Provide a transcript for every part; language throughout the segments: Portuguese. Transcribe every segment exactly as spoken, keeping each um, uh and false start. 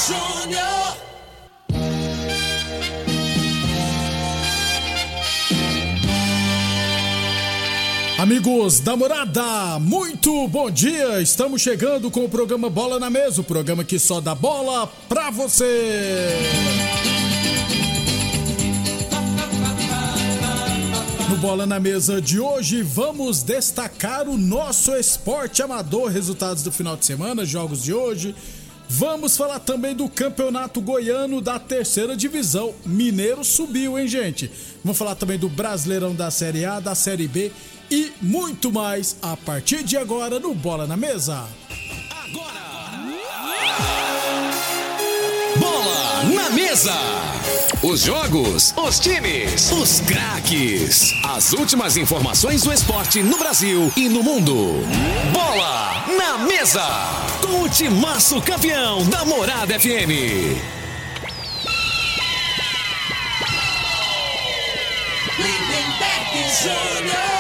Júnior. Amigos da Morada, muito bom dia! Estamos chegando com o programa Bola na Mesa, o programa que só dá bola pra você! No Bola na Mesa de hoje, vamos destacar o nosso esporte amador, resultados do final de semana, jogos de hoje. Vamos falar também do Campeonato Goiano da Terceira Divisão. Mineiro subiu, hein, gente? Vamos falar também do Brasileirão da Série A, da Série B e muito mais a partir de agora no Bola na Mesa. Agora! Bola na Mesa! Os jogos, os times, os craques. As últimas informações do esporte no Brasil e no mundo. Bola na Mesa! Com o timaço campeão da Morada F M. Lindenberg Júnior.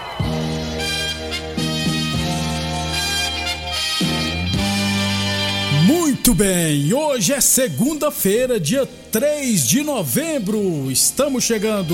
Muito bem, hoje é segunda-feira, dia três de novembro, estamos chegando.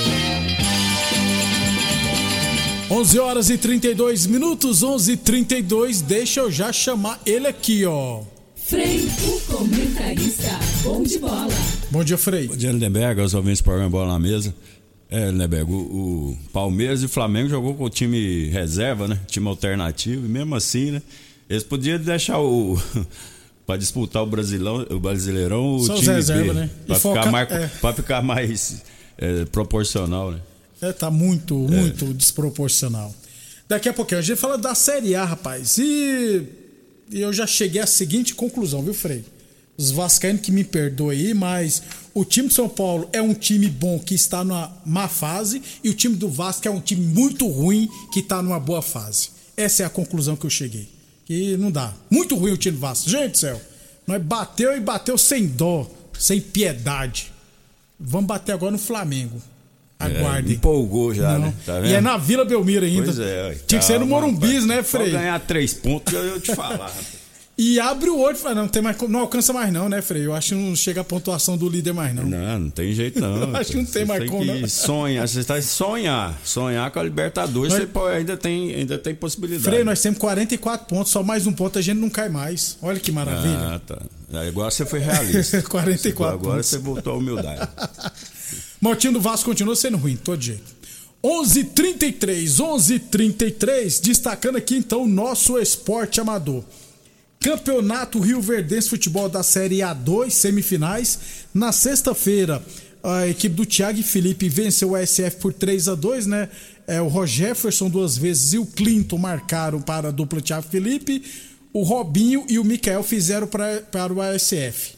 onze horas e trinta e dois minutos, onze e trinta e dois, deixa eu já chamar ele aqui, ó. Frei, o comentarista, bom de bola. Bom dia, Frei. Bom dia, Lindenberg, aos ouvintes do programa Bola na Mesa. É, Lindenberg, o, o Palmeiras e o Flamengo jogou com o time reserva, né? Time alternativo, e mesmo assim, né? Eles podiam deixar o... para disputar o Brasileirão, o Brasileirão, o Só time reserva, B, né? Para ficar, foca... mais, é. pra ficar mais é, proporcional, né? É, tá muito, muito é. desproporcional. Daqui a pouquinho a gente fala da Série A, rapaz. E, e eu já cheguei à seguinte conclusão, viu, Frei? Os vascaínos que me perdoem aí, mas o time de São Paulo é um time bom que está numa má fase e o time do Vasco é um time muito ruim que está numa boa fase. Essa é a conclusão que eu cheguei. Que não dá. Muito ruim o time do Vasco. Gente do céu, nós bateu e bateu sem dó, sem piedade. Vamos bater agora no Flamengo. Aguardem. É, empolgou já, não. né? Tá vendo? E é na Vila Belmiro ainda. Pois é. Tinha que ser no Morumbis, né, Frei? Pra ganhar três pontos, eu ia te falar. E abre o olho e fala, não, tem mais, não alcança mais não, né, Frei? Eu acho que não chega a pontuação do líder mais não. Não, não tem jeito não. Acho que não tem você mais tem como, que não. sonhar, você está sonhar. Sonhar com a Libertadores, Nós... você pode, ainda, tem, ainda tem possibilidade. Frei, nós temos quarenta e quatro pontos, só mais um ponto a gente não cai mais. Olha que maravilha. Ah, tá. Agora você foi realista. quarenta e quatro agora pontos. Você voltou à humildade. Mas o time do Vasco continua sendo ruim, de todo jeito. onze e trinta e três, onze e trinta e três, destacando aqui então o nosso esporte amador. Campeonato Rioverdense Futebol da Série A dois, semifinais. Na sexta-feira, a equipe do Thiago e Felipe venceu o A S F por três a dois, né? É, o Rogerferson duas vezes e o Clinton marcaram para a dupla Thiago e Felipe. O Robinho e o Micael fizeram pra, para o A S F.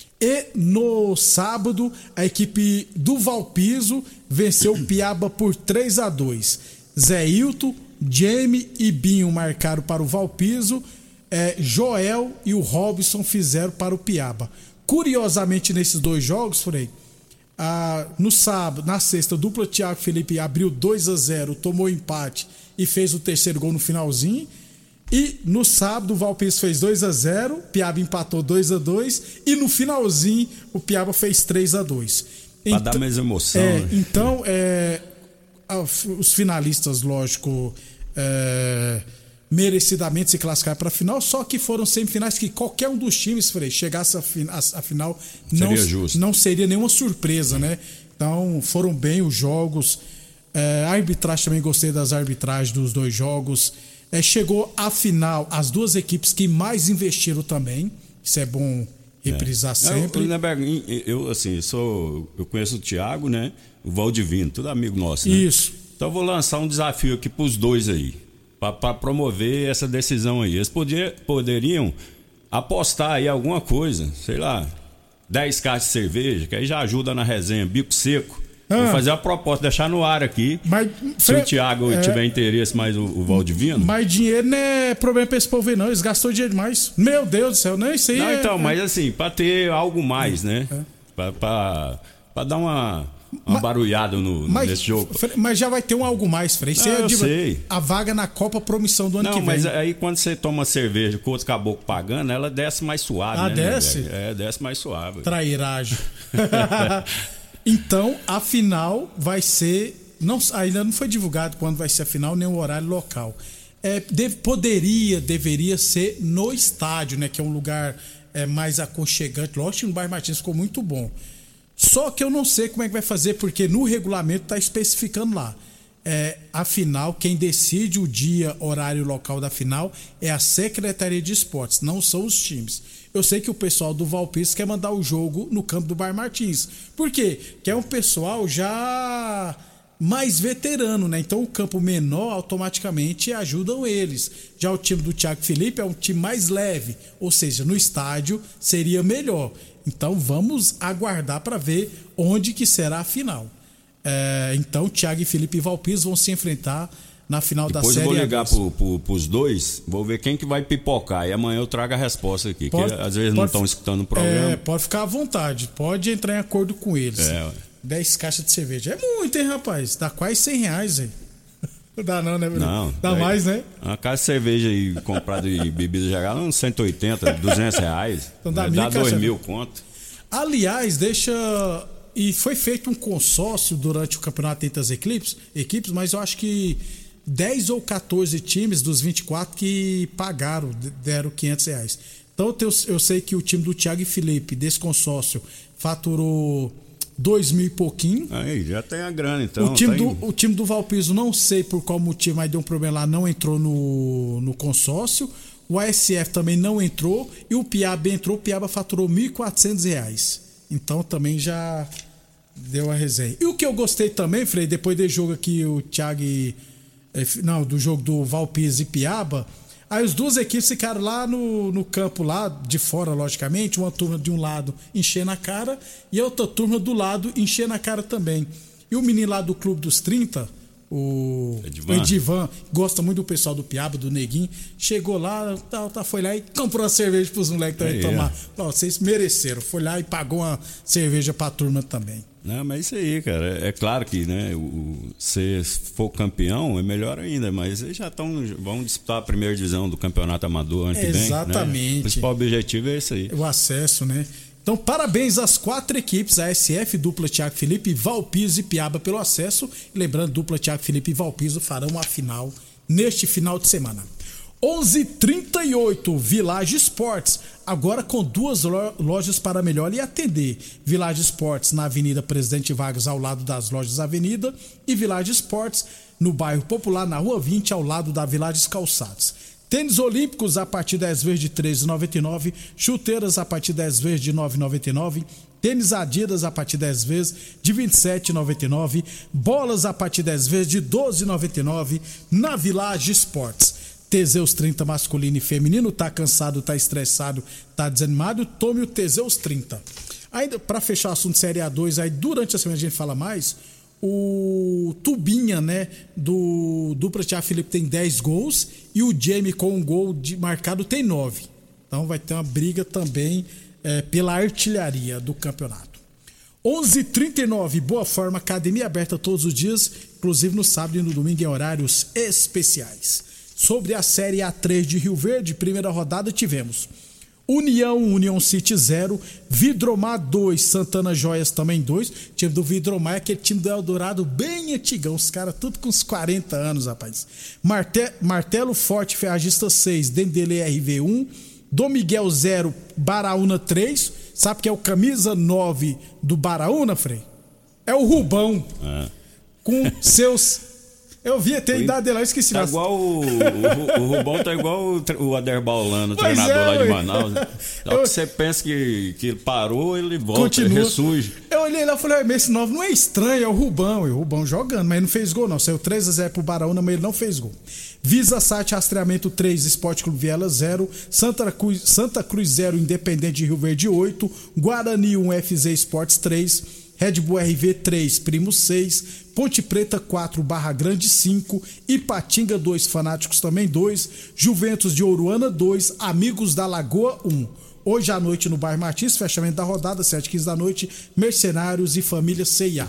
E no sábado, a equipe do Valpiso venceu o Piaba por três a dois. Zé Hilton, Jamie e Binho marcaram para o Valpiso. É, Joel e o Robson fizeram para o Piaba. Curiosamente, nesses dois jogos, Frei, ah, no sábado, na sexta, a dupla Thiago Felipe abriu dois a zero, tomou empate e fez o terceiro gol no finalzinho. E no sábado, o Valpiso fez dois a zero, o Piaba empatou dois a dois e no finalzinho, o Piaba fez três a dois. Para então, dar mais emoção. É, né? Então, é, os finalistas, lógico, é, merecidamente se classificaram para a final, só que foram semifinais que qualquer um dos times, Frei, chegasse à final, não seria justo. Não seria nenhuma surpresa, né? Então foram bem os jogos. É, a arbitragem, também gostei das arbitragens dos dois jogos. É, chegou à final as duas equipes que mais investiram também. Isso é bom reprisar é. sempre. Eu, eu, assim, sou, eu conheço o Thiago, né? O Valdivino, tudo amigo nosso, né? Isso. Então eu vou lançar um desafio aqui para os dois aí, para promover essa decisão aí. Eles podia, poderiam apostar aí alguma coisa, sei lá, dez caixas de cerveja, que aí já ajuda na resenha, bico seco. Ah. Vou fazer a proposta, deixar no ar aqui. Mas, se Fre... o Thiago é... tiver interesse, mais o, o Valdivino. Mas dinheiro não é problema pra esse povo aí, não. Eles gastou dinheiro demais. Meu Deus do céu, nem sei. Não, é... então, mas assim, pra ter algo mais, né? É. Pra, pra, pra dar uma, uma mas, barulhada no, mas, nesse jogo. Mas já vai ter um algo mais, Frei. Não, eu sei. A vaga na Copa Promissão do ano não, que vem. Mas aí quando você toma cerveja com outro caboclo pagando, ela desce mais suave, ah, né? desce? É, desce mais suave. Trairagem. Então, a final vai ser... Não, ainda não foi divulgado quando vai ser a final, nem o horário local. É, deve, poderia, deveria ser no estádio, né? Que é um lugar é, mais aconchegante. Lógico que no bairro Martins ficou muito bom. Só que eu não sei como é que vai fazer, porque no regulamento está especificando lá. É, a final, quem decide o dia, horário local da final é a Secretaria de Esportes, não são os times. Eu sei que o pessoal do Valpis quer mandar o jogo no campo do Bairro Martins. Por quê? Que é um pessoal já mais veterano, né? Então o campo menor automaticamente ajudam eles. Já o time do Thiago Felipe é um time mais leve, ou seja, no estádio seria melhor. Então vamos aguardar para ver onde que será a final. É, então Thiago Felipe e Valpis vão se enfrentar na final Depois da Série A. Depois eu vou ligar pro, pro, pros dois, vou ver quem que vai pipocar e amanhã eu trago a resposta aqui, pode, que às vezes pode, não estão escutando o programa. É, pode ficar à vontade, pode entrar em acordo com eles. É, dez caixas de cerveja. É muito, hein, rapaz? Dá quase cem reais, hein? Não dá não, né, Bruno? Não. Dá mais, né? Uma caixa de cerveja aí comprada de bebida geral, uns cento e oitenta, duzentos reais. Então dá, né? Dá dois mil conto. Aliás, deixa... E foi feito um consórcio durante o campeonato entre as equipes, equipes, mas eu acho que dez ou quatorze times dos vinte e quatro que pagaram, deram quinhentos reais. Então eu, eu sei que o time do Thiago e Felipe, desse consórcio, faturou dois mil e pouquinho. Aí, já tem a grana, então. O time, tá do, o time do Valpiso, não sei por qual motivo, mas deu um problema lá, não entrou no, no consórcio. O A S F também não entrou. E o Piaba entrou, o Piaba faturou mil e quatrocentos reais. Então também já deu a resenha. E o que eu gostei também, Frei, depois do jogo aqui, o Thiago e, não, do jogo do Valpis e Piaba, aí as duas equipes ficaram lá no, no campo, lá de fora, logicamente, uma turma de um lado enchendo a cara e a outra turma do lado enchendo a cara também. E o menino lá do Clube dos trinta, o Edivan, o Edivan gosta muito do pessoal do Piaba, do Neguinho, chegou lá, tá, tá, foi lá e comprou uma cerveja pros moleques também é, tomar. É. Vocês mereceram, foi lá e pagou uma cerveja pra turma também. Não, mas isso aí, cara, é, é claro que, né, o, se for campeão é melhor ainda, mas eles já estão, vão disputar a primeira divisão do campeonato amador ano que vem. Exatamente. Né? O principal objetivo é esse aí. O acesso, né? Então, parabéns às quatro equipes, a S F, dupla Thiago Felipe, Valpiso e Piaba pelo acesso. Lembrando, dupla Thiago Felipe e Valpiso farão a final neste final de semana. onze e trinta e oito, Village Esportes, agora com duas lojas para melhor lhe atender. Village Esportes na Avenida Presidente Vargas, ao lado das lojas Avenida, e Village Esportes no bairro Popular, na Rua vinte, ao lado da Village Calçados. Tênis olímpicos a partir de dez vezes de treze reais e noventa e nove centavos, chuteiras a partir de dez vezes de nove reais e noventa e nove centavos, tênis Adidas a partir de dez vezes de vinte e sete reais e noventa e nove centavos, bolas a partir de dez vezes de doze reais e noventa e nove centavos na Village Esportes. Teseus trinta masculino e feminino, tá cansado, tá estressado, tá desanimado, tome o Teseus trinta. Ainda para fechar o assunto Série A dois, aí durante a semana a gente fala mais. O Tubinha, né, do dupla Thiago Felipe tem dez gols e o Jamie com um gol de marcado tem nove. Então vai ter uma briga também é, pela artilharia do campeonato. onze e trinta e nove, Boa Forma, academia aberta todos os dias, inclusive no sábado e no domingo em horários especiais. Sobre a Série A três de Rio Verde, primeira rodada tivemos União, União City zero, Vidromar dois, Santana Joias também dois. O time do Vidromar é aquele time do Eldorado bem antigão, os caras tudo com uns quarenta anos, rapaz. Marte, Martelo Forte Ferragista seis, Dendele R V um, Dom Miguel zero, Baraúna três. Sabe que é o camisa nove do Baraúna, Frei? É o Rubão, é. Com seus... Eu vi até a idade dele lá, eu esqueci. Tá igual o, o, o Rubão, tá igual o, o Aderbaulano, o treinador é, lá de Manaus. Só eu, que você pensa que, que ele parou, ele volta, continua. Ele ressurge. Eu olhei lá e falei, mas esse novo não é estranho, é o Rubão. E o Rubão jogando, mas ele não fez gol não. Saiu três a zero pro Baraúna, mas ele não fez gol. Visa Sat Rastreamento três, Esporte Clube Viela zero, Santa Cruz, Santa Cruz zero, Independente de Rio Verde oito, Guarani um, F Z Esportes três, Red Bull R V três, Primo seis, Ponte Preta quatro, Barra Grande cinco, Ipatinga dois, Fanáticos também dois, Juventus de Ouruana dois, Amigos da Lagoa um. Hoje à noite no bairro Martins, fechamento da rodada, sete e quinze da noite, Mercenários e Família C e A.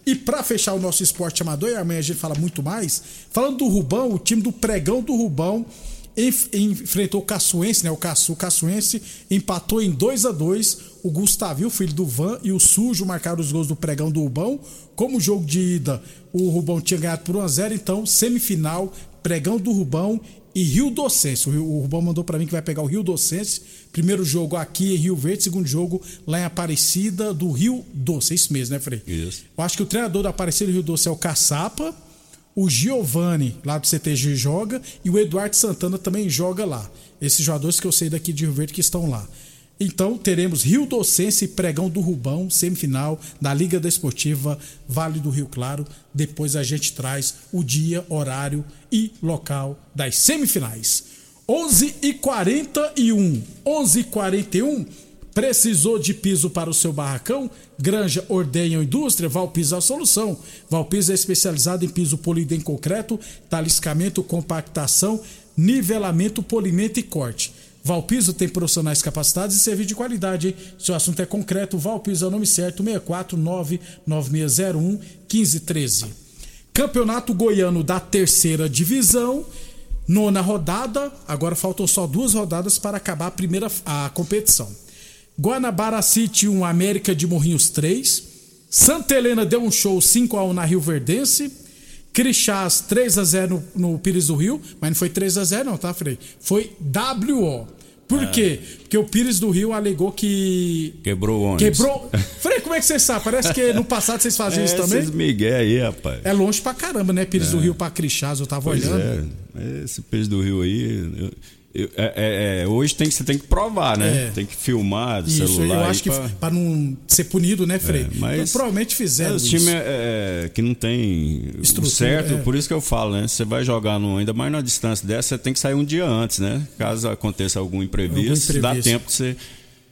E pra fechar o nosso esporte amador, e amanhã a gente fala muito mais, falando do Rubão, o time do Pregão do Rubão enf- enfrentou o Caçuense, né? O Caçu, o Caçuense empatou em dois a dois. O Gustavinho, filho do Van, e o Sujo marcaram os gols do Pregão do Rubão. Como o jogo de ida, o Rubão tinha ganhado por um a zero, então semifinal, Pregão do Rubão e Rio Docense. O, Rio, o Rubão mandou pra mim que vai pegar o Rio Docense. Primeiro jogo aqui em Rio Verde, segundo jogo lá em Aparecida do Rio Doce. É isso mesmo, né, Frei? Isso. Eu acho que o treinador da Aparecida do Rio Doce é o Caçapa, o Giovani lá do C T G joga e o Eduardo Santana também joga lá. Esses jogadores que eu sei daqui de Rio Verde que estão lá. Então teremos Rio Docense e Pregão do Rubão, semifinal da Liga Desportiva Vale do Rio Claro. Depois a gente traz o dia, horário e local das semifinais. onze e quarenta e um. onze e quarenta e um. Precisou de piso para o seu barracão? Granja, Ordenha ou Indústria? Valpiso é a solução. Valpiso é especializado em piso polido em concreto, taliscamento, compactação, nivelamento, polimento e corte. Valpiso tem profissionais capacitados e serviço de qualidade, hein? Se o assunto é concreto, Valpiso é o nome certo, seis quatro nove nove seis zero um um cinco um três. Campeonato Goiano da terceira divisão, nona rodada, agora faltam só duas rodadas para acabar a primeira a competição. Guanabara City um, América de Morrinhos três, Santa Helena deu um show cinco a um na Rio Verdense, Crixás três a zero no, no Pires do Rio, mas não foi três a zero não, tá, Frei? Foi W O. Por é. quê? Porque o Pires do Rio alegou que... Quebrou o ônibus. Quebrou... Frei, como é que você sabe? Parece que no passado vocês faziam é, isso também. Esses migué aí, rapaz. É longe pra caramba, né? Pires é. do Rio pra Crixás, eu tava pois olhando. É, esse Pires do Rio aí... Eu... Eu, é, é, hoje tem que, você tem que provar, né? É. Tem que filmar do isso, celular. Eu acho que pra... para não ser punido, né, Frei? É, mas então, provavelmente fizeram é, isso. O time é, é, que não tem o certo, é. Por isso que eu falo, né? Você vai jogar no, ainda mais numa distância dessa, você tem que sair um dia antes, né? Caso aconteça algum imprevisto, algum imprevisto. Dá tempo de você...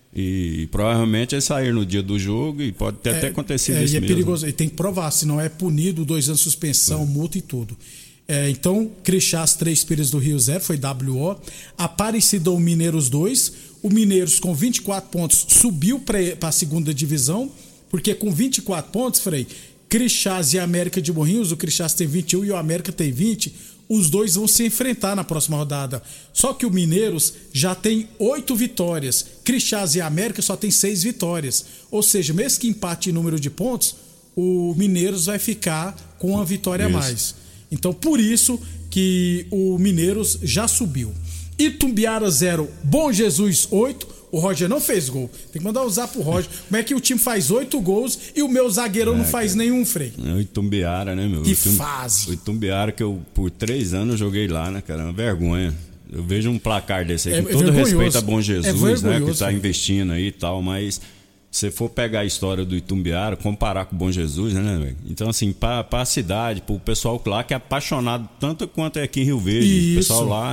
E provavelmente é sair no dia do jogo e pode ter é, até acontecido é, isso e é mesmo. perigoso, e tem que provar, senão é punido, dois anos de suspensão, é. multa e tudo. É, então, Crixás três, Pires do Rio zero, foi W O. Aparecida o Mineiros dois. O Mineiros com vinte e quatro pontos subiu para a segunda divisão, porque com vinte e quatro pontos, Frei, Crixás e América de Morrinhos, o Crixás tem vinte e um e o América tem vinte, os dois vão se enfrentar na próxima rodada. Só que o Mineiros já tem oito vitórias, Crixás e América só tem seis vitórias. Ou seja, mesmo que empate em número de pontos, o Mineiros vai ficar com uma vitória a mais. Então, por isso que o Mineiros já subiu. Itumbiara zero, Bom Jesus oito. O Roger não fez gol. Tem que mandar usar pro Roger. Como é que o time faz oito gols e o meu zagueirão é, não faz cara. nenhum, Frei? O Itumbiara, né, meu? Que o Itum... fase. O Itumbiara que eu, por três anos, joguei lá, né, cara? Uma vergonha. Eu vejo um placar desse aí, é, com todo é respeito a Bom Jesus, é né? Que tá investindo aí e tal, mas... Se você for pegar a história do Itumbiara, comparar com o Bom Jesus, né, velho? Então, assim, pra, pra cidade, pro pessoal lá que é apaixonado tanto quanto é aqui em Rio Verde, Isso. o pessoal lá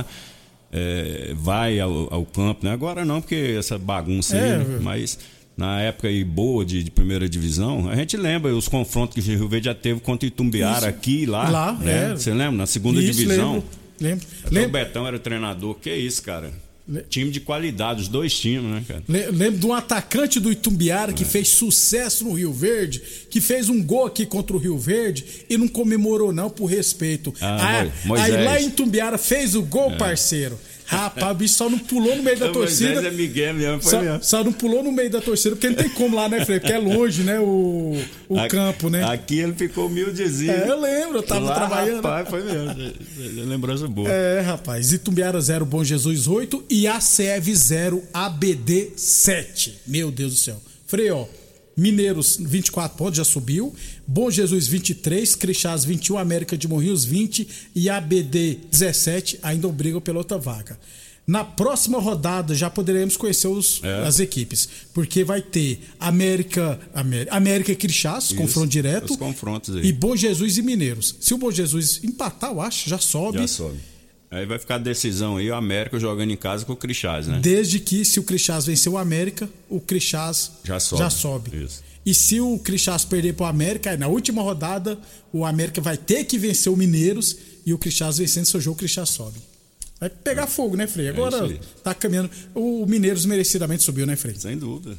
é, vai ao, ao campo, né? Agora não, porque essa bagunça é, aí, né? Mas na época aí boa de, de primeira divisão, a gente lembra os confrontos que o Rio Verde já teve contra o Itumbiara Isso. aqui e lá. Lá, né? é. Você lembra? Na segunda Isso, divisão. Lembro, lembro. Até lembro. O Betão era treinador. Que isso, cara? Time de qualidade, os dois times, né, cara? Lembro de um atacante do Itumbiara que é. fez sucesso no Rio Verde, que fez um gol aqui contra o Rio Verde e não comemorou não por respeito. Ah, aí, aí lá em Itumbiara fez o gol, é. parceiro. Rapaz, o bicho só não pulou no meio da torcida. É Miguel mesmo, foi só, mesmo. só não pulou no meio da torcida, porque não tem como lá, né, Frei? Porque é longe, né, o, o aqui, campo, né? Aqui ele ficou humildezinho. É, eu lembro, eu tava lá, trabalhando. Rapaz, foi mesmo. Lembrança boa. É, rapaz. Itumbiara zero, Bom Jesus oito e A C E V zero, A B D sete. Meu Deus do céu. Frei, ó. Mineiros vinte e quatro pontos, já subiu. Bom Jesus vinte e três, Crixás vinte e um, América de Morrinhos vinte e A B D dezessete ainda brigam pela outra vaga. Na próxima rodada já poderemos conhecer os, é. as equipes, porque vai ter América, América, América e Crixás, confronto direto. Os confrontos aí. E Bom Jesus e Mineiros. Se o Bom Jesus empatar, eu acho, já sobe. Já sobe. Aí vai ficar a decisão aí, o América jogando em casa com o Crixás, né? Desde que, se o Crixás vencer o América, o Crixás já sobe. Já sobe. Isso. E se o Crixás perder para o América, aí na última rodada, o América vai ter que vencer o Mineiros e o Crixás vencendo seu jogo, o Crixás sobe. Vai pegar é. fogo, né, Frei? Agora é tá caminhando. O Mineiros merecidamente subiu, né, Frei? Sem dúvida.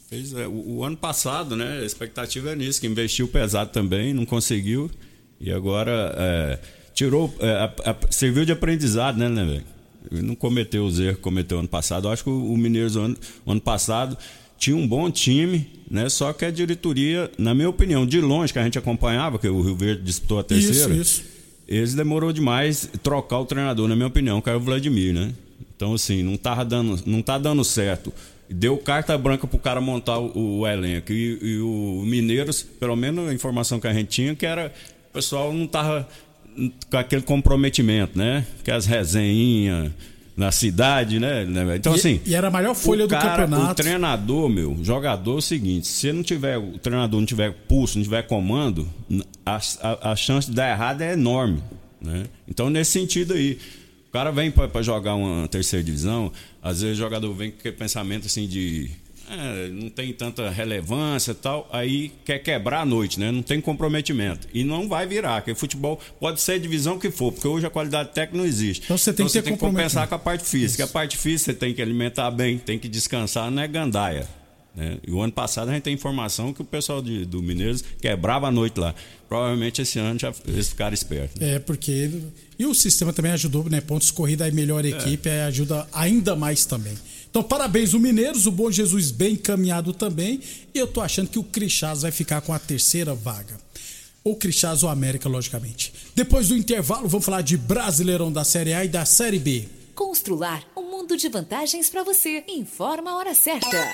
Fez, é, o, o ano passado, né? A expectativa é nisso, que investiu pesado também, não conseguiu. E agora é, tirou. É, a, a, serviu de aprendizado, né, né, velho? Não cometeu os erros que cometeu ano passado. Eu acho que o, o Mineiros, o ano, o ano passado, tinha um bom time, né? Só que a diretoria, na minha opinião, de longe, que a gente acompanhava, que o Rio Verde disputou a terceira, isso, isso. eles demorou demais trocar o treinador, na minha opinião, que era o Vladimir, né? Então, assim, não, tava dando, não tá dando certo. Deu carta branca pro cara montar o, o elenco. E, e o Mineiros, pelo menos a informação que a gente tinha, que era o pessoal não tava com aquele comprometimento, né? Que as resenhinhas na cidade, né? Então, e, assim. E era a maior folha o do cara, campeonato. O treinador, meu, jogador é o seguinte: se não tiver, o treinador não tiver pulso, não tiver comando, a, a, a chance de dar errado é enorme, né? Então, nesse sentido aí. O cara vem para jogar uma terceira divisão, às vezes o jogador vem com aquele pensamento assim de é, não tem tanta relevância e tal, aí quer quebrar a noite, né? Não tem comprometimento. E não vai virar, porque futebol pode ser a divisão que for, porque hoje a qualidade técnica não existe. Então você tem então, que você ter tem que compensar com a parte física. Isso. A parte física você tem que alimentar bem, tem que descansar, não é gandaia. Né? E o ano passado a gente tem informação que o pessoal de, do Mineiros quebrava a noite lá. Provavelmente esse ano já eles ficaram espertos. Né? É, porque. E o sistema também ajudou, né? Pontos corrida, a melhor equipe, é. ajuda ainda mais também. Então, parabéns o Mineiros, o Bom Jesus bem encaminhado também. E eu tô achando que o Crixás vai ficar com a terceira vaga. Ou Crixás ou América, logicamente. Depois do intervalo, vamos falar de Brasileirão da Série A e da Série B. Constrular um mundo de vantagens para você. Informa a hora certa.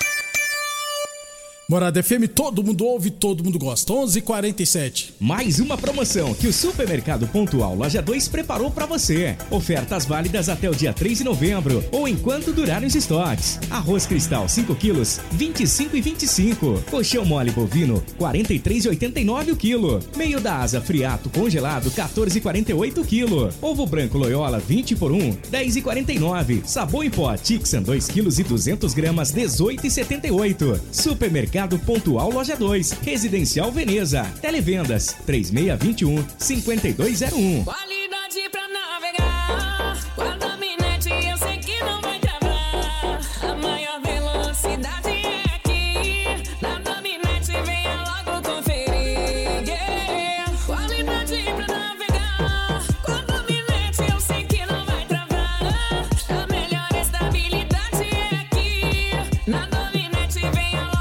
Morada F M, todo mundo ouve, todo mundo gosta. onze e quarenta e sete. Mais uma promoção que o Supermercado Pontual Loja dois preparou para você. Ofertas válidas até o dia três de novembro ou enquanto durarem os estoques. Arroz Cristal cinco quilos, vinte e cinco e vinte e cinco. Colchão mole bovino, quarenta e três e oitenta e nove o quilo. Meio da asa friato congelado, quatorze e quarenta e oito o quilo. Ovo branco Loyola vinte por um, dez e quarenta e nove. Sabão em pó Tixan dois quilos e duzentas gramas, dezoito e setenta e oito. Supermercado Pontual Loja dois, Residencial Veneza. Televendas três seis dois um, cinco dois zero um. Qualidade pra navegar. Com a Dominete eu sei que não vai travar. A maior velocidade é aqui. Na Dominete venha logo conferir. Yeah. Qualidade pra navegar. Com a Dominete eu sei que não vai travar. A melhor estabilidade é aqui. Na Dominete venha logo.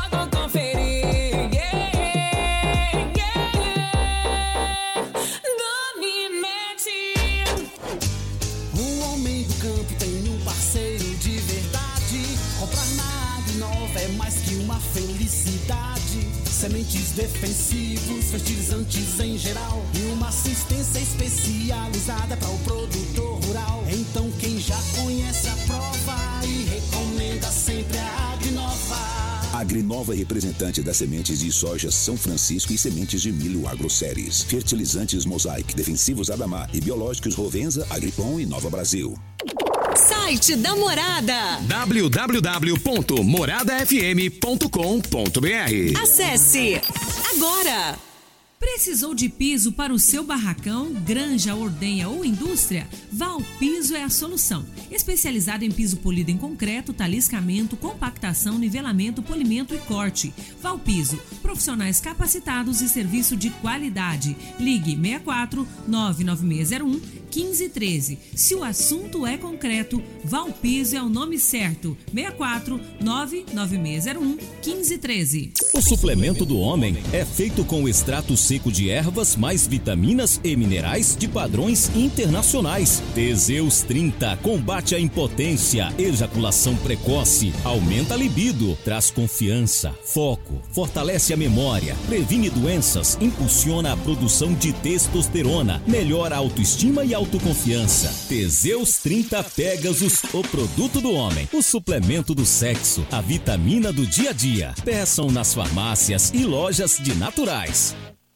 Sementes defensivos, fertilizantes em geral e uma assistência especializada para o produtor rural. Então quem já conhece a prova e recomenda sempre a Agrinova. Agrinova é representante das sementes de soja São Francisco e sementes de milho Agroceres. Fertilizantes Mosaic, defensivos Adamar e biológicos Rovenza, Agripom e Nova Brasil. Site da Morada w w w ponto morada f m ponto com ponto b r. Acesse agora. Precisou de piso para o seu barracão, granja, ordenha ou indústria? Valpiso é a solução. Especializado em piso polido em concreto, taliscamento, compactação, nivelamento, polimento e corte. Valpiso, profissionais capacitados e serviço de qualidade. Ligue seis quatro nove nove seis zero um um cinco um três. Se o assunto é concreto, Valpiso é o nome certo. seis quatro nove nove seis zero um um cinco um três. O suplemento do homem é feito com o extrato seco de ervas mais vitaminas e minerais de padrões internacionais. Teseus trinta combate a impotência, ejaculação precoce, aumenta a libido, traz confiança, foco, fortalece a memória, previne doenças, impulsiona a produção de testosterona, melhora a autoestima e autoconfiança. Teseus trinta Pegasus, o produto do homem, o suplemento do sexo, a vitamina do dia a dia. Peçam nas farmácias e lojas de naturais.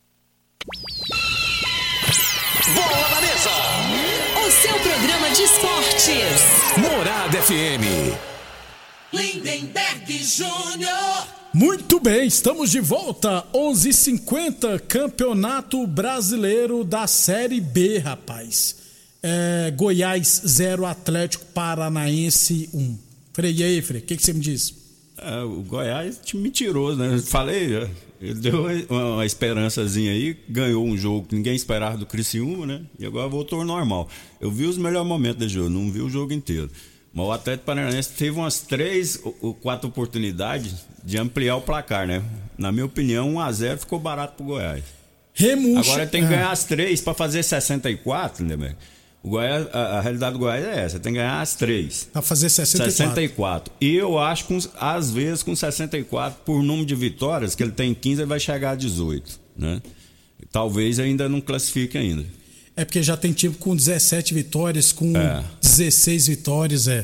Bola na mesa! O seu programa de esportes. Morada F M. Lindenberg Júnior. Muito bem, estamos de volta. onze e cinquenta, Campeonato Brasileiro da Série B, rapaz. É, Goiás zero, Atlético Paranaense um. Frei, e aí, Frei, o que, que você me diz? É, o Goiás, time mentiroso, né? Eu falei, ele deu uma, uma esperançazinha aí, ganhou um jogo que ninguém esperava do Criciúma, né? E agora voltou ao normal. Eu vi os melhores momentos desse jogo, não vi o jogo inteiro. Mas o Atlético Paranaense teve umas três ou quatro oportunidades de ampliar o placar, né? Na minha opinião, um a zero ficou barato pro Goiás. Remuncha. Agora tem que ganhar as três para fazer sessenta e quatro, né, velho? O Goiás, a, a realidade do Goiás é essa, tem que ganhar as três. Pra fazer sessenta e quatro. sessenta e quatro. E eu acho que, às vezes, com sessenta e quatro, por número de vitórias, que ele tem quinze, ele vai chegar a dezoito, né? Talvez ainda não classifique ainda. É porque já tem time com dezessete vitórias, com é. dezesseis vitórias, é.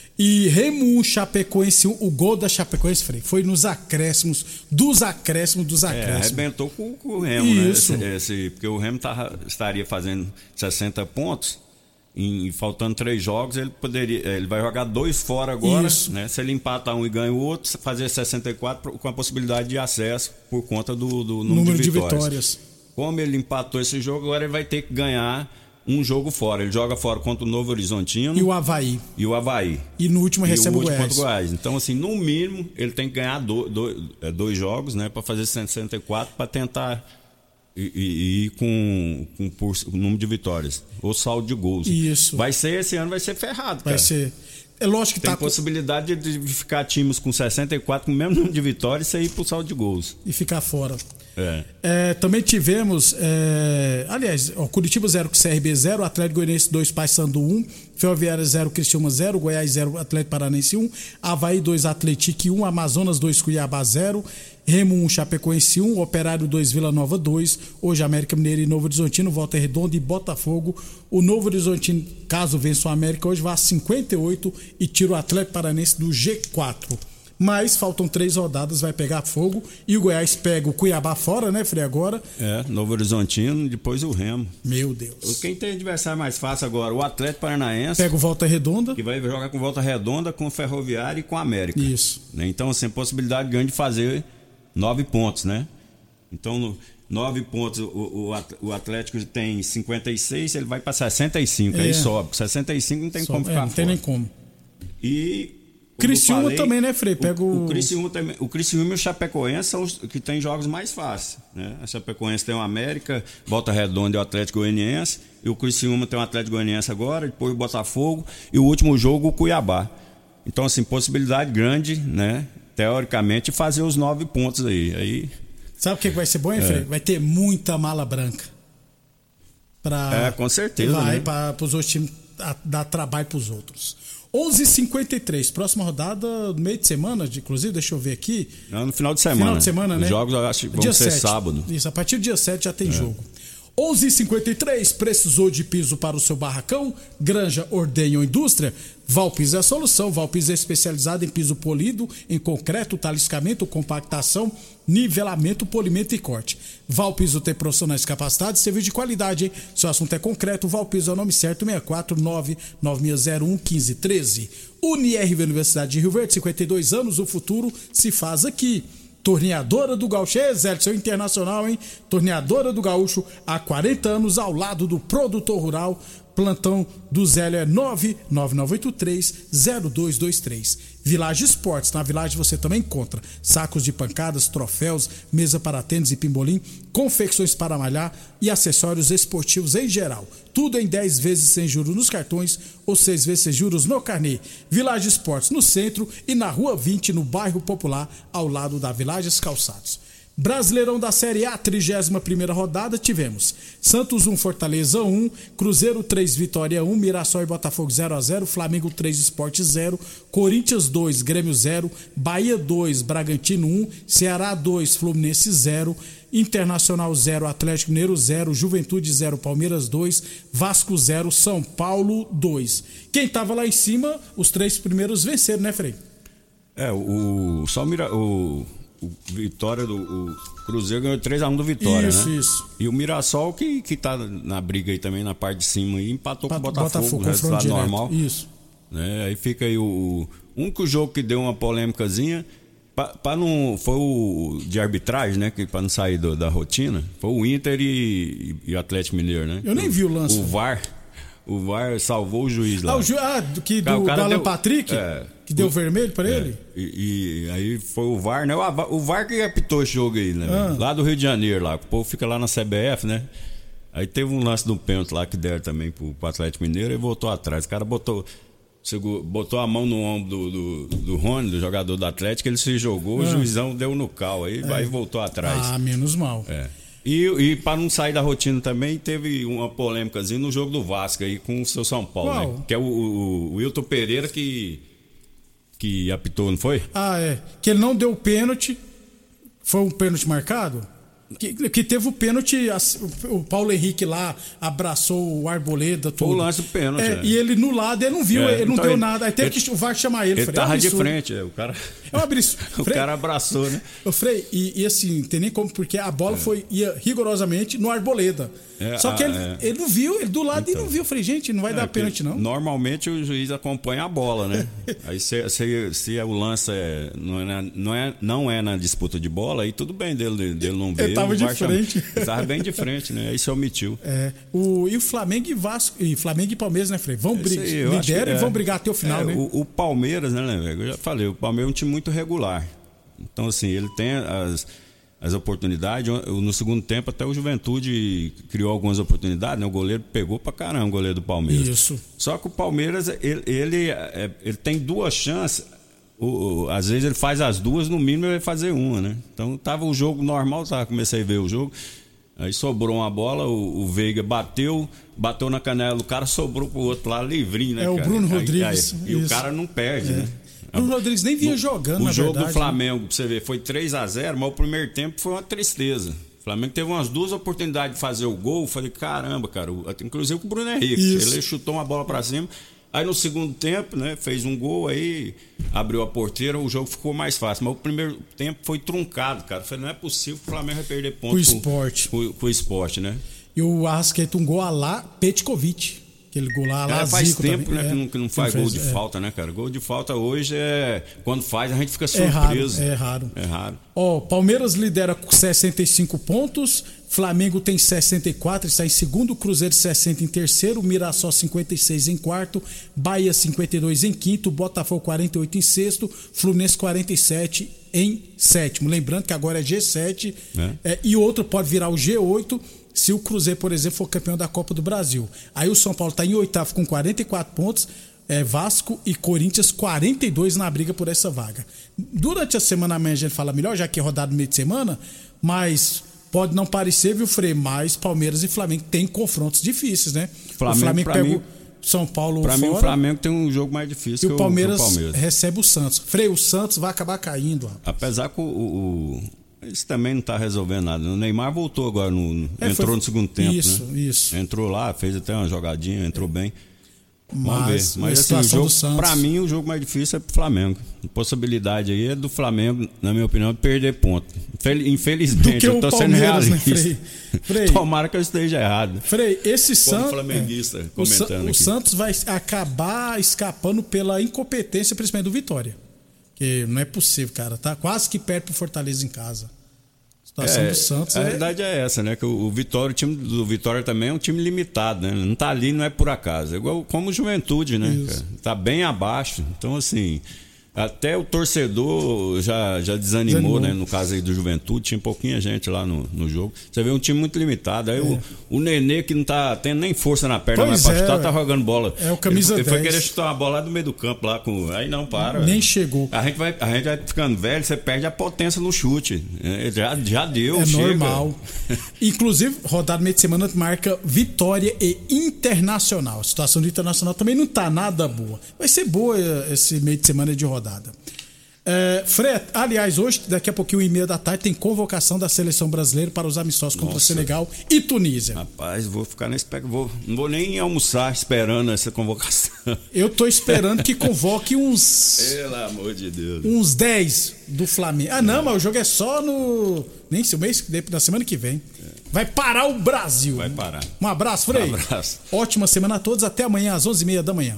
E Remu Chapecoense, o gol da Chapecoense, Frei, foi nos acréscimos, dos acréscimos, dos acréscimos. É, arrebentou com, com o Remo, Isso. né? Esse, esse, porque o Remo tava, estaria fazendo sessenta pontos, e faltando três jogos, ele poderia. Ele vai jogar dois fora agora, Isso. né? Se ele empatar um e ganha o outro, fazer sessenta e quatro com a possibilidade de acesso por conta do, do número, número de, de vitórias. vitórias. Como ele empatou esse jogo, agora ele vai ter que ganhar um jogo fora. Ele joga fora contra o Novo Horizontino. E o Avaí. E o Avaí. E no último recebe o, o Goiás. Contra o Goiás. Então, assim, no mínimo, ele tem que ganhar do, do, dois jogos, né? Para fazer sessenta e quatro, para tentar ir, ir com, com por, o número de vitórias. Ou saldo de gols. Isso. Vai ser, esse ano vai ser ferrado, Vai cara. ser. É lógico que tem tá possibilidade de ficar times com sessenta e quatro com o mesmo número de vitórias e sair pro saldo de gols. E ficar fora. É. É, também tivemos, é, aliás, ó, Curitiba zero, C R B zero, Atlético Goianiense dois, Paysandu um, Ferroviária zero, Criciúma zero, Goiás zero, Atlético Paranaense um, Avaí dois, Atlético um, Amazonas dois, Cuiabá zero, Remo um, Chapecoense um, Operário dois, Vila Nova dois, hoje América Mineiro e Novo Horizontino, Volta Redonda e Botafogo. O Novo Horizontino, caso vença o América, hoje vai a cinquenta e oito e tira o Atlético Paranaense do G quatro. Mas faltam três rodadas, vai pegar fogo. E o Goiás pega o Cuiabá fora, né, Frei, agora? É, Novo Horizontino, depois o Remo. Meu Deus. Quem tem adversário mais fácil agora? O Atlético Paranaense. Pega o Volta Redonda. Que vai jogar com Volta Redonda, com o Ferroviário e com o América. Isso. Então, assim, possibilidade grande de fazer nove pontos, né? Então, no, nove pontos, o, o Atlético tem cinquenta e seis, ele vai para sessenta e cinco, é. Aí sobe. sessenta e cinco não tem sobe. como ficar é, não fora. tem nem como. E... Criciúma falei, também, né, Frei? Pega o, o, o, Criciúma também, o Criciúma e o Chapecoense são os que tem jogos mais fáceis, né? A Chapecoense tem o América, Volta Redonda e o Atlético Goianiense, e o Criciúma tem o Atlético Goianiense agora, depois o Botafogo e o último jogo o Cuiabá. Então, assim, possibilidade grande, né? Teoricamente, fazer os nove pontos aí. aí... Sabe o que vai ser bom, hein, Frei? É. Vai ter muita mala branca. Pra... É, com certeza. Vai né? para os outros times dar trabalho para os outros. onze e cinquenta e três, próxima rodada, no meio de semana, inclusive, deixa eu ver aqui. Não, no final de semana. Final de semana, Os né? jogos eu acho que vão dia ser sete. sábado. Isso, a partir do dia sete já tem é. jogo. onze e cinquenta e três, precisou de piso para o seu barracão? Granja, Ordenha ou Indústria? Valpiso é a solução. Valpiso é especializado em piso polido, em concreto, taliscamento, compactação, nivelamento, polimento e corte. Valpiso tem profissionais capacitados e serviço de qualidade, hein? Se o assunto é concreto, Valpiso é o nome certo, seis quatro nove nove seis zero um um cinco um três. Unirv Universidade de Rio Verde, cinquenta e dois anos, o futuro se faz aqui. Torneadora do Gaúcho, Exército Internacional, hein? Torneadora do Gaúcho, há quarenta anos, ao lado do produtor rural. Plantão do Zélio é nove nove nove oito três zero dois dois três. Village Esportes, na Village você também encontra sacos de pancadas, troféus, mesa para tênis e pimbolim, confecções para malhar e acessórios esportivos em geral. Tudo em dez vezes sem juros nos cartões ou seis vezes sem juros no carnê. Village Esportes no centro e na Rua vinte, no bairro Popular, ao lado da Villages Calçados. Brasileirão da Série A, trigésima primeira rodada, tivemos Santos um, Fortaleza um, Cruzeiro três, Vitória um, Mirassol e Botafogo zero a zero, Flamengo três, Sport zero, Corinthians dois, Grêmio zero, Bahia dois, Bragantino um, Ceará dois, Fluminense zero, Internacional zero, Atlético Mineiro zero, Juventude zero, Palmeiras dois, Vasco zero, São Paulo dois. Quem tava lá em cima, os três primeiros venceram, né, Frei? É, o... Só o... Mira, o... O Vitória do o Cruzeiro ganhou três a um do Vitória, isso, né? Isso, isso. E o Mirassol, que, que tá na briga aí também, na parte de cima, aí, empatou Pat, com o Botafogo, Botafogo resultado direto. normal. Isso. Né? Aí fica aí o, o único jogo que deu uma polêmicazinha, pra, pra não, foi o de arbitragem, né? Que, pra não sair do, da rotina, foi o Inter e, e o Atlético Mineiro, né? Eu nem vi o lance. O V A R, o V A R salvou o juiz lá. Ah, o ju... ah do, que, do, o cara do Alan deu, Patrick? É. Que deu o, vermelho pra é, ele? E, e aí foi o V A R, né? O, o V A R que apitou esse jogo aí, né? Ah. Lá do Rio de Janeiro, lá. O povo fica lá na C B F, né? Aí teve um lance do pênalti lá que deram também pro, pro Atlético Mineiro e voltou atrás. O cara botou, chegou, botou a mão no ombro do, do, do Rony, do jogador do Atlético, ele se jogou, ah. o juizão deu no cal, aí, é. aí voltou atrás. Ah, menos mal. É. E, e para não sair da rotina também, teve uma polêmicazinha no jogo do Vasco aí com o seu São Paulo, Qual? né? Que é o, o, o Wilton Pereira que, que apitou, não foi? Ah, é. Que ele não deu o pênalti. Foi um pênalti marcado? Que, que teve o pênalti, o Paulo Henrique lá abraçou o Arboleda. Tudo. Foi o lance do pênalti. É, é. E ele no lado, ele não viu, é, ele não então deu ele, nada. Aí teve ele, que o V A R chamar ele. Ele tava é um de frente, é, o cara. É um absurdo. O Frei, cara abraçou, né? O Frei, e, e assim, não tem nem como, porque a bola é. foi, ia rigorosamente no Arboleda. É, Só que ah, ele, é. ele não viu, ele do lado então, e não viu. Eu falei, gente, não vai é, dar pênalti, não. Normalmente o juiz acompanha a bola, né? Aí se, se, se o lance é, não, é, não, é, não é na disputa de bola, aí tudo bem dele, dele não ver. Ele tava de frente. Ele tava bem de frente, né? Aí se omitiu. É. O, e o Flamengo e Vasco, e Flamengo e Palmeiras, né, Frei? Vão brigar, lideram e é, vão brigar até o final, é, né? O, o Palmeiras, né, velho? Eu já falei, o Palmeiras é um time muito regular. Então, assim, ele tem as, as oportunidades. No segundo tempo, até o Juventude criou algumas oportunidades, né? O goleiro pegou pra caramba, o goleiro do Palmeiras. Isso. Só que o Palmeiras, ele, ele, ele tem duas chances. O, o, às vezes ele faz as duas, no mínimo ele vai fazer uma, né? Então, tava o jogo normal, tava, comecei a ver o jogo. Aí sobrou uma bola, o, o Veiga bateu, bateu na canela do cara, sobrou pro outro lá, livrinho, né? É cara? o Bruno Rodrigues. Aí, aí, e o cara não perde, é. né? O Bruno Rodrigues nem vinha o, jogando, O na jogo verdade, do Flamengo, né? Pra você ver, foi três a zero, mas o primeiro tempo foi uma tristeza. O Flamengo teve umas duas oportunidades de fazer o gol, eu falei, caramba, cara, inclusive com o Bruno Henrique. Isso. Ele chutou uma bola pra cima. Aí no segundo tempo, né, fez um gol, aí abriu a porteira, o jogo ficou mais fácil. Mas o primeiro tempo foi truncado, cara. Eu falei, não é possível que o Flamengo vai perder ponto com o esporte. Com, com o esporte, né? E o Arrascaeta, um gol a lá Petkovic. Aquele gol lá, lá é, faz Zico tempo, também. né, é, que, não, que não faz gol fez, de é. falta, né, cara? Gol de falta hoje é... Quando faz, a gente fica surpreso. É raro. É raro. Ó, Palmeiras lidera com sessenta e cinco pontos, Flamengo tem sessenta e quatro, está em segundo, Cruzeiro sessenta em terceiro, Mirassol cinquenta e seis em quarto, Bahia cinquenta e dois em quinto, Botafogo quarenta e oito em sexto, Fluminense quarenta e sete em sétimo. Lembrando que agora é G sete é. É, e outro pode virar o G oito se o Cruzeiro, por exemplo, for campeão da Copa do Brasil. Aí o São Paulo está em oitavo com quarenta e quatro pontos, é, Vasco e Corinthians quarenta e dois na briga por essa vaga. Durante a semana amanhã a gente fala melhor, já que é rodado no meio de semana, mas pode não parecer, viu, Frei, mas Palmeiras e Flamengo têm confrontos difíceis, né? Flamengo, o Flamengo pega o São Paulo pra fora. Pra mim o Flamengo tem um jogo mais difícil e que o Palmeiras, o Palmeiras recebe o Santos. Frei, o Santos vai acabar caindo. Rapaz. Apesar que o... o, o... Isso também não está resolvendo nada. O Neymar voltou agora, no, é, entrou foi... no segundo tempo. Isso, né? isso. Entrou lá, fez até uma jogadinha, entrou bem. Vamos Mas, ver. Mas assim, o jogo, pra mim, o jogo mais difícil é pro Flamengo. A possibilidade aí é do Flamengo, na minha opinião, perder ponto. Infelizmente, eu tô sendo realista. Né, Frei? Frei. Tomara que eu esteja errado. Frei, esse Santos. Flamenguista é, comentando o, aqui. O Santos vai acabar escapando pela incompetência, principalmente do Vitória. Que não é possível, cara. Tá quase que perto pro Fortaleza em casa. A situação é, do Santos a é... verdade é essa, né? Que o, o Vitória, o time do Vitória também é um time limitado, né? Não tá ali, não é por acaso. É igual como Juventude, né? Cara? Tá bem abaixo. Então, assim, até o torcedor já, já desanimou, desanimou, né? No caso aí do Juventude, tinha pouquinha gente lá no, no jogo. Você vê um time muito limitado. Aí é. o, o Nenê, que não tá tendo nem força na perna, pois mas pra é, chutar, tá jogando bola. É o camisa ele, dez. Ele foi querer chutar uma bola lá do meio do campo, lá com. Aí não para. Nem velho. chegou. A gente, vai, a gente vai ficando velho, você perde a potência no chute. É, já, já deu, é chega. normal. Inclusive, rodada meio de semana marca Vitória e Internacional. A situação do Internacional também não tá nada boa. Vai ser boa esse meio de semana de rodada. É, Fred, aliás, hoje, daqui a pouquinho, uma e meia da tarde, tem convocação da seleção brasileira para os amistosos contra o Senegal e Tunísia. Rapaz, vou ficar nesse pé, vou, não vou nem almoçar esperando essa convocação. Eu tô esperando que convoque uns. Pelo amor de Deus. Uns dez do Flamengo. Ah, não, é. mas o jogo é só no. Nem se o mês, na semana que vem. É. Vai parar o Brasil. Vai parar. Um abraço, Frei. Um abraço. Ótima semana a todos. Até amanhã, às onze e meia da manhã.